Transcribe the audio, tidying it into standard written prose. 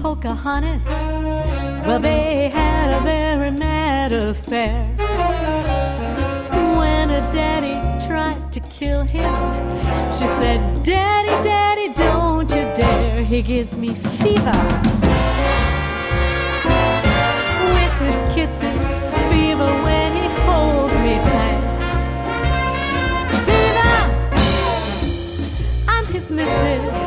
Pocahontas. Well, they had a very mad affair. When her daddy tried to kill him, she said, "Daddy, Daddy, don't you dare. He gives me fever with his kisses, fever when he holds me tight. Fever, I'm his missus.